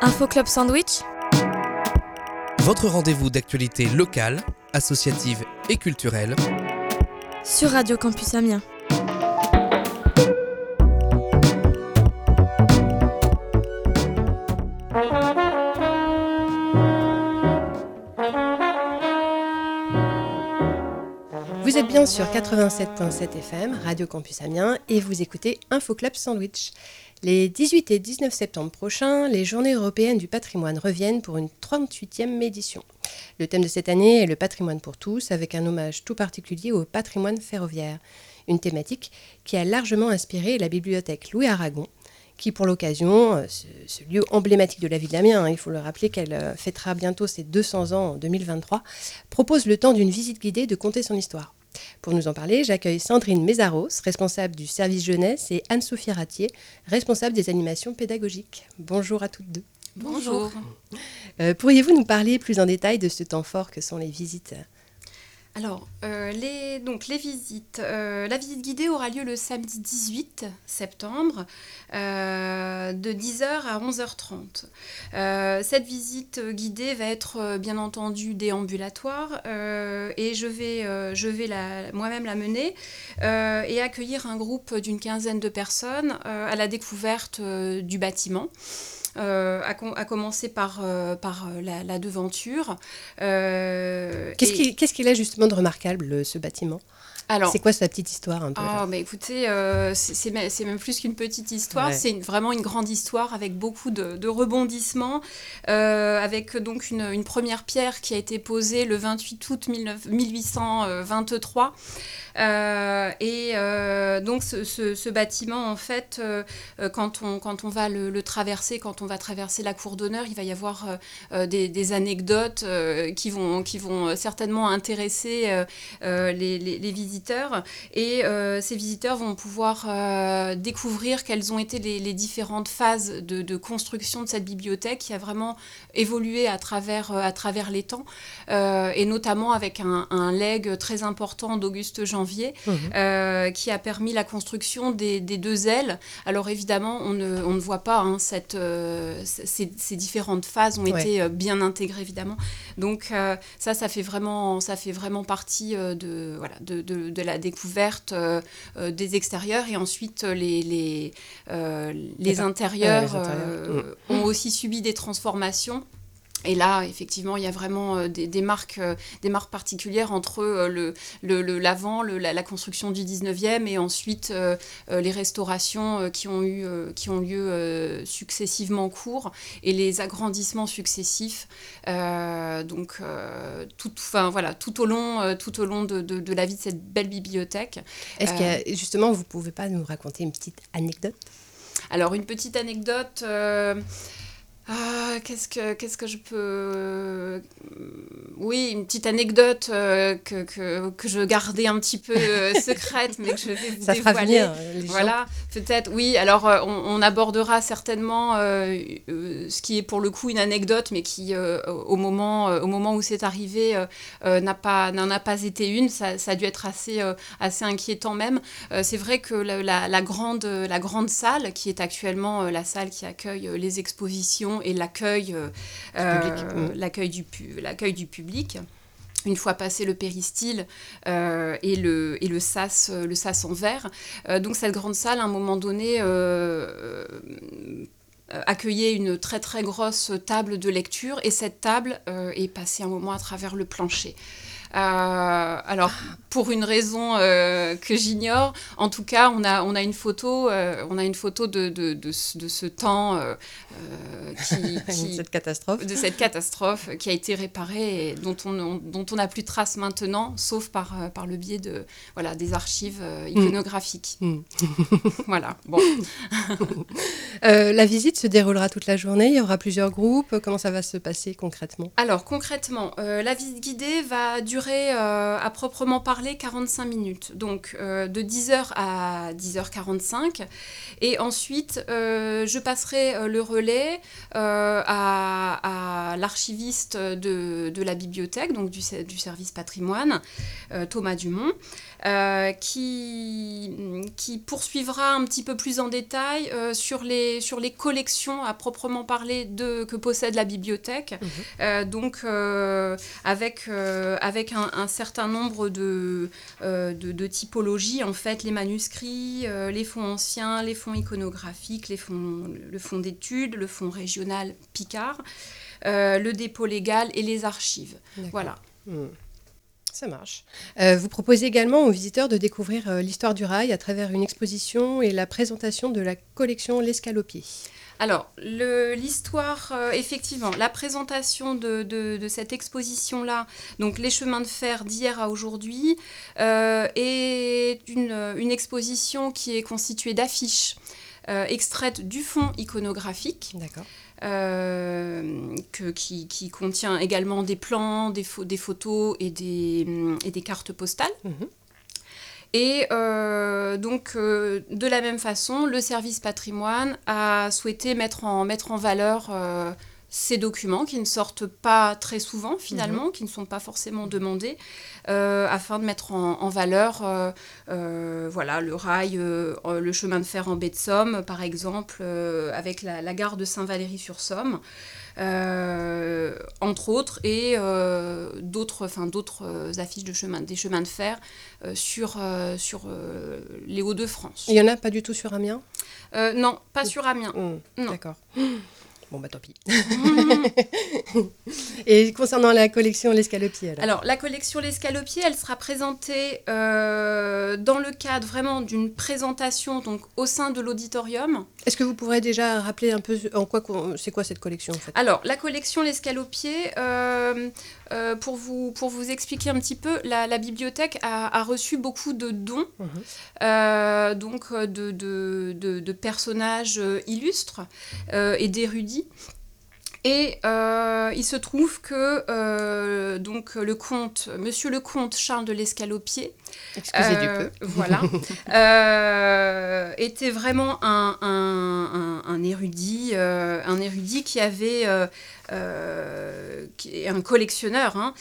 Info Club Sandwich, votre rendez-vous d'actualité locale, associative et culturelle sur Radio Campus Amiens. Vous êtes bien sur 87.7 FM, Radio Campus Amiens, et vous écoutez Info Club Sandwich. Les 18 et 19 septembre prochains, les Journées européennes du patrimoine reviennent pour une 38e édition. Le thème de cette année est le patrimoine pour tous, avec un hommage tout particulier au patrimoine ferroviaire. Une thématique qui a largement inspiré la bibliothèque Louis Aragon, qui pour l'occasion, ce lieu emblématique de la ville d'Amiens, il faut le rappeler qu'elle fêtera bientôt ses 200 ans en 2023, propose le temps d'une visite guidée de conter son histoire. Pour nous en parler, j'accueille Sandrine Mézaros, responsable du service jeunesse, et Anne-Sophie Ratier, responsable des animations pédagogiques. Bonjour à toutes deux. Bonjour. Pourriez-vous nous parler plus en détail de ce temps fort que sont les visites ? Alors, les visites. La visite guidée aura lieu le samedi 18 septembre, de 10h à 11h30. Cette visite guidée va être bien entendu déambulatoire et je vais moi-même la mener et accueillir un groupe d'une quinzaine de personnes à la découverte du bâtiment. À commencer par la devanture. Qu'est-ce qu'il a justement de remarquable, ce bâtiment ? Alors, c'est quoi sa petite histoire un peu écoutez, c'est même plus qu'une petite histoire, ouais. C'est vraiment une grande histoire avec beaucoup de rebondissements, avec donc une première pierre qui a été posée le 28 août 1823. Donc ce bâtiment, en fait, quand on va le traverser, quand on va traverser la cour d'honneur, il va y avoir des anecdotes qui vont certainement intéresser les visiteurs. Et ces visiteurs vont pouvoir découvrir quelles ont été les différentes phases de construction de cette bibliothèque qui a vraiment évolué à travers les temps, et notamment avec un legs très important d'Auguste Janvier, qui a permis la construction des deux ailes. Alors évidemment, on ne voit pas ces différentes phases ont été bien intégrées, évidemment. Donc ça fait vraiment partie de la découverte des extérieurs, et ensuite les intérieurs ont aussi subi des transformations. Et là, effectivement, il y a vraiment des marques particulières entre l'avant, la construction du 19e, et ensuite les restaurations qui ont lieu successivement en cours, et les agrandissements successifs. Tout au long de la vie de cette belle bibliothèque. Est-ce qu'il y a, justement, vous ne pouvez pas nous raconter une petite anecdote ? Alors, une petite anecdote... qu'est-ce que je peux... Oui, une petite anecdote que je gardais un petit peu secrète, mais que je vais vous ça dévoiler. Ça fera venir les gens. Voilà, peut-être, oui. Alors, on abordera certainement ce qui est pour le coup une anecdote, mais qui, au moment où c'est arrivé, n'en a pas été une. Ça a dû être assez inquiétant même. C'est vrai que la grande salle, qui est actuellement la salle qui accueille les expositions et l'accueil du public. Une fois passé le péristyle et le sas en verre. Donc cette grande salle, à un moment donné, accueillait une très très grosse table de lecture, et cette table est passée un moment à travers le plancher. Alors, pour une raison que j'ignore, en tout cas, on a une photo de ce temps de cette catastrophe qui a été réparée, et dont on n'a plus trace maintenant, sauf par le biais des archives iconographiques. Voilà. Bon. La visite se déroulera toute la journée. Il y aura plusieurs groupes. Comment ça va se passer concrètement ? Alors concrètement, la visite guidée va durer à proprement parler parler 45 minutes, donc de 10h à 10h45. Et ensuite, je passerai le relais à l'archiviste de la bibliothèque, donc du service patrimoine, Thomas Dumont, qui poursuivra un petit peu plus en détail sur les collections à proprement parler que possède la bibliothèque. Donc avec un certain nombre de typologies, en fait, les manuscrits, les fonds anciens, les fonds iconographiques, le fonds d'études, le fonds régional Picard, le dépôt légal et les archives. D'accord. Voilà. Ça marche. Vous proposez également aux visiteurs de découvrir l'histoire du rail à travers une exposition et la présentation de la collection L'Escalopier. Alors, l'histoire, effectivement, la présentation de cette exposition-là, donc les chemins de fer d'hier à aujourd'hui, est une exposition qui est constituée d'affiches extraites du fonds iconographique. D'accord. Qui contient également des plans, des photos et des cartes postales. Et donc, de la même façon, le service patrimoine a souhaité mettre en valeur ces documents qui ne sortent pas très souvent, finalement, qui ne sont pas forcément demandés, afin de mettre en valeur voilà, le rail, le chemin de fer en baie de Somme, par exemple, avec la gare de Saint-Valery-sur-Somme, entre autres, et d'autres affiches des chemins de fer sur les Hauts-de-France. Il n'y en a pas du tout sur Amiens ? Non, pas sur Amiens. Non. D'accord. Bon, bah tant pis. Et concernant la collection L'Escalopier, alors, la collection L'Escalopier, elle sera présentée dans le cadre vraiment d'une présentation donc, au sein de l'auditorium. Est-ce que vous pourrez déjà rappeler un peu c'est quoi cette collection en fait ? Alors, la collection L'Escalopier, pour vous expliquer un petit peu, la bibliothèque a reçu beaucoup de dons, donc de personnages illustres et d'érudits. Et il se trouve que donc Monsieur le comte Charles de l'Escalopier, excusez du peu, voilà, était vraiment un érudit qui avait un collectionneur,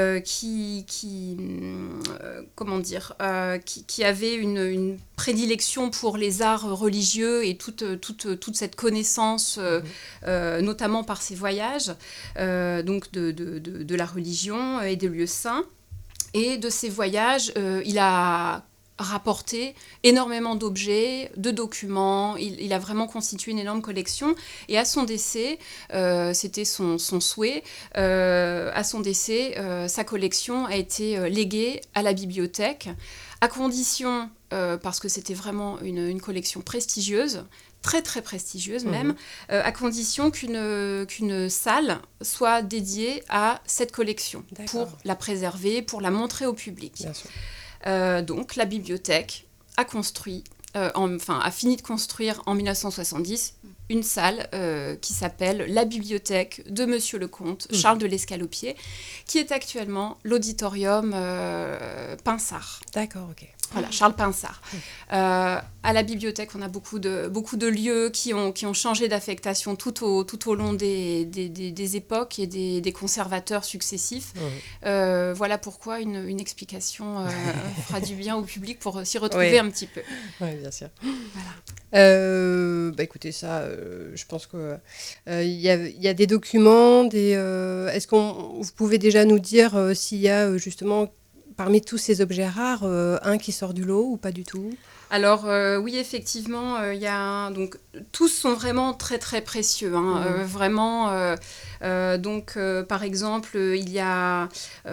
qui avait une prédilection pour les arts religieux et toute cette connaissance, notamment par ses voyages, donc de la religion et des lieux saints. Et de ces voyages, il a rapporté énormément d'objets, de documents. Il a vraiment constitué une énorme collection. Et à son décès, c'était son souhait, à son décès, sa collection a été léguée à la bibliothèque, à condition, parce que c'était vraiment une collection prestigieuse, très très prestigieuse même, à condition qu'une salle soit dédiée à cette collection. D'accord. Pour la préserver, pour la montrer au public. Bien sûr. Donc la bibliothèque a fini de construire en 1970 une salle qui s'appelle la bibliothèque de Monsieur le comte Charles de l'Escalopier, qui est actuellement l'auditorium Pinsard. D'accord, ok. Voilà, Charles Pinsard. À la bibliothèque, on a beaucoup de lieux qui ont changé d'affectation tout au long des époques et des conservateurs successifs. Voilà pourquoi une explication fera du bien au public pour s'y retrouver un petit peu. Oui, bien sûr. Voilà. Écoutez, ça, je pense qu'il y a des documents, est-ce que vous pouvez déjà nous dire s'il y a justement... Parmi tous ces objets rares, un qui sort du lot ou pas du tout ? Alors oui, effectivement, donc tous sont vraiment très très précieux, vraiment. Donc par exemple, il y a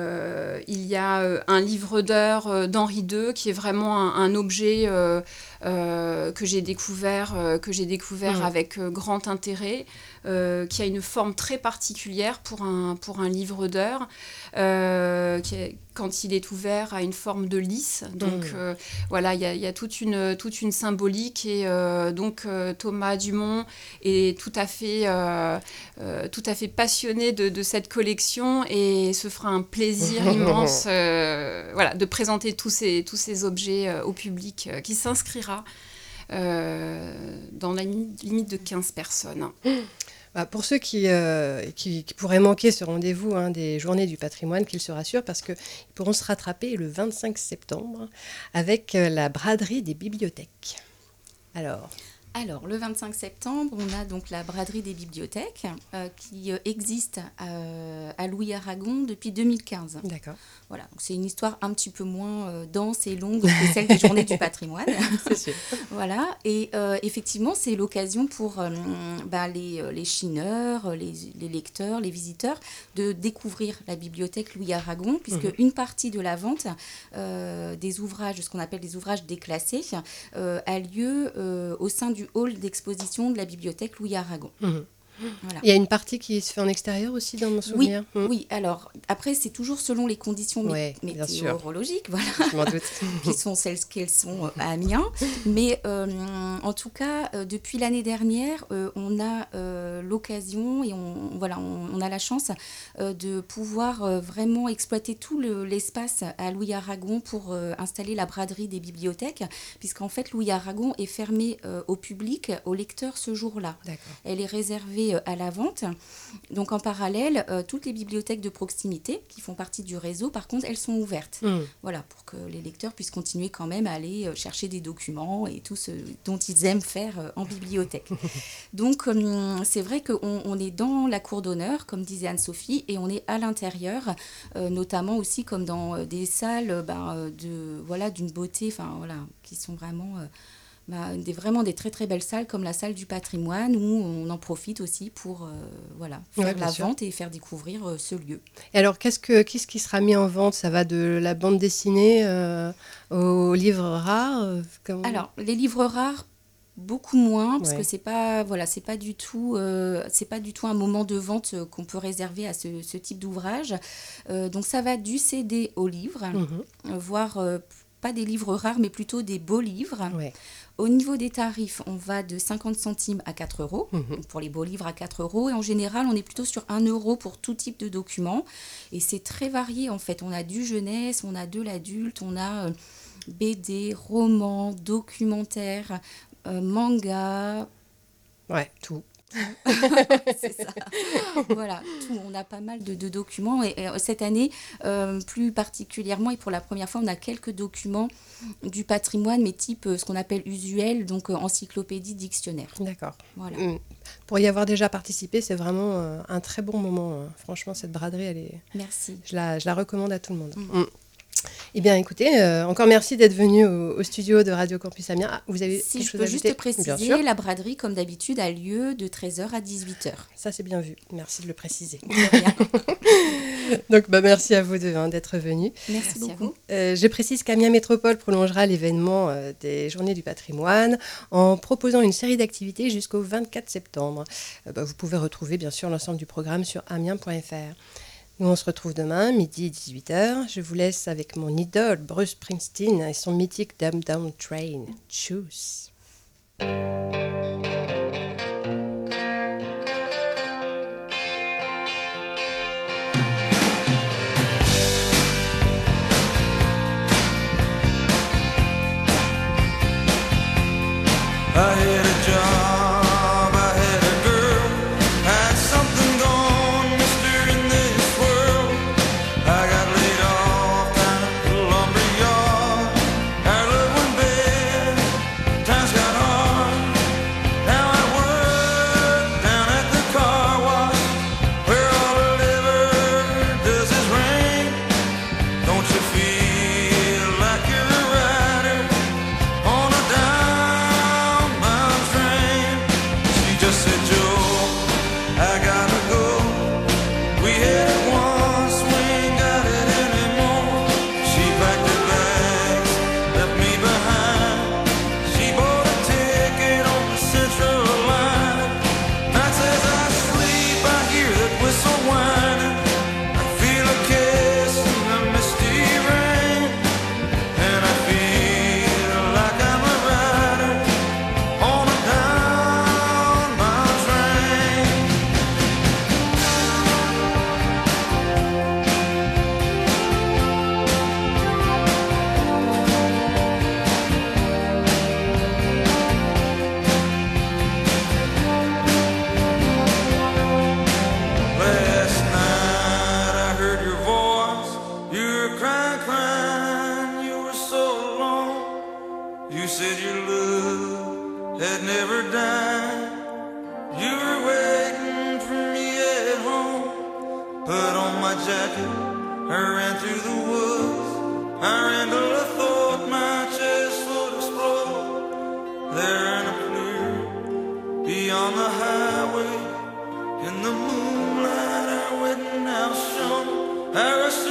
un livre d'heures d'Henri II qui est vraiment un objet que j'ai découvert avec grand intérêt, qui a une forme très particulière pour un livre d'heures, quand il est ouvert, a une forme de lys. Donc voilà, il y a toute une symbolique, et donc Thomas Dumont est tout à fait passionné de cette collection et se fera un plaisir immense de présenter tous ces objets au public qui s'inscrira dans la limite de 15 personnes. Pour ceux qui pourraient manquer ce rendez-vous des Journées du patrimoine, qu'ils se rassurent parce qu'ils pourront se rattraper le 25 septembre avec la braderie des bibliothèques. Alors, le 25 septembre, on a donc la braderie des bibliothèques qui existe à Louis-Aragon depuis 2015. D'accord. Voilà, donc c'est une histoire un petit peu moins dense et longue que celle des Journées du patrimoine. C'est sûr. Voilà, et effectivement, c'est l'occasion pour les chineurs, les lecteurs, les visiteurs de découvrir la bibliothèque Louis-Aragon, puisque une partie de la vente des ouvrages, ce qu'on appelle des ouvrages déclassés, a lieu au sein du hall d'exposition de la bibliothèque Louis-Aragon. Voilà. Il y a une partie qui se fait en extérieur aussi, dans mon souvenir. Oui, alors après, c'est toujours selon les conditions météorologiques, voilà, je m'en doute. qui sont celles qu'elles sont à Amiens. Mais en tout cas, depuis l'année dernière, on a l'occasion et on a la chance de pouvoir vraiment exploiter tout l'espace à Louis-Aragon pour installer la braderie des bibliothèques, puisqu'en fait, Louis-Aragon est fermée au public, aux lecteurs ce jour-là. D'accord. Elle est réservée à la vente. Donc en parallèle, toutes les bibliothèques de proximité qui font partie du réseau, par contre, elles sont ouvertes. Voilà, pour que les lecteurs puissent continuer quand même à aller chercher des documents et tout ce dont ils aiment faire en bibliothèque. Donc c'est vrai qu'on est dans la cour d'honneur, comme disait Anne-Sophie, et on est à l'intérieur, notamment aussi comme dans des salles d'une beauté, qui sont vraiment... vraiment des très très belles salles comme la salle du patrimoine où on en profite aussi pour faire la vente et faire découvrir ce lieu. Et alors qu'est-ce qui sera mis en vente? Ça va de la bande dessinée aux livres rares Alors les livres rares, beaucoup moins parce que c'est pas du tout un moment de vente qu'on peut réserver à ce type d'ouvrage. Donc ça va du CD au livre, voire pas des livres rares mais plutôt des beaux livres. Ouais. Au niveau des tarifs, on va de 50 centimes à 4 euros, pour les beaux livres à 4 euros. Et en général, on est plutôt sur 1 euro pour tout type de documents. Et c'est très varié en fait. On a du jeunesse, on a de l'adulte, on a BD, romans, documentaires, manga. Ouais, tout. C'est ça. Voilà, tout. On a pas mal de documents et cette année, plus particulièrement et pour la première fois, on a quelques documents du patrimoine, mais type ce qu'on appelle usuel, donc encyclopédie, dictionnaire. D'accord. Voilà. Pour y avoir déjà participé, c'est vraiment un très bon moment. Franchement, cette braderie, elle est... Merci. Je la recommande à tout le monde. Eh bien, écoutez, encore merci d'être venu au studio de Radio Campus Amiens. Vous avez si je peux juste préciser, la braderie, comme d'habitude, a lieu de 13h à 18h. Ça, c'est bien vu. Merci de le préciser. Donc, merci à vous deux d'être venus. Merci beaucoup. Je précise qu'Amiens Métropole prolongera l'événement des Journées du patrimoine en proposant une série d'activités jusqu'au 24 septembre. Vous pouvez retrouver, bien sûr, l'ensemble du programme sur amiens.fr. Nous, on se retrouve demain, midi 18h. Je vous laisse avec mon idole, Bruce Springsteen, et son mythique Dumb Down Train. Choose. Feel like you're a rider on a down You said your love had never died. You were waiting for me at home. Put on my jacket, I ran through the woods. I ran till I thought my chest would explode. There in a clear beyond the highway, in the moonlight our wedding house shone. I rushed